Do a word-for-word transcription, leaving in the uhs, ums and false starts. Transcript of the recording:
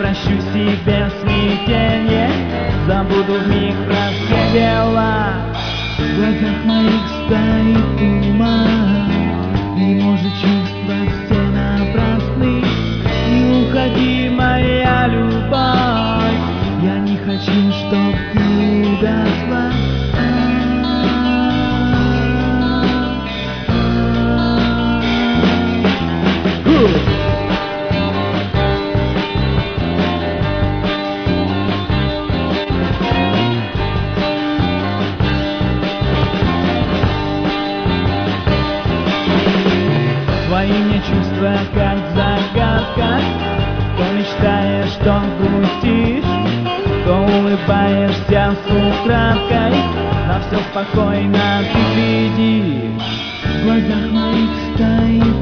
прощу себе смятенье, забуду вмиг про все дела. В глазах моих стоит туман, и может чувства все напрасны. Не уходи, моя любовь, я не хочу, чтоб ты угасла. Твои мне чувства как загадка, то мечтаешь, то грустишь, то улыбаешься с украдкой, на все спокойно ты глядишь. В глазах моих стоит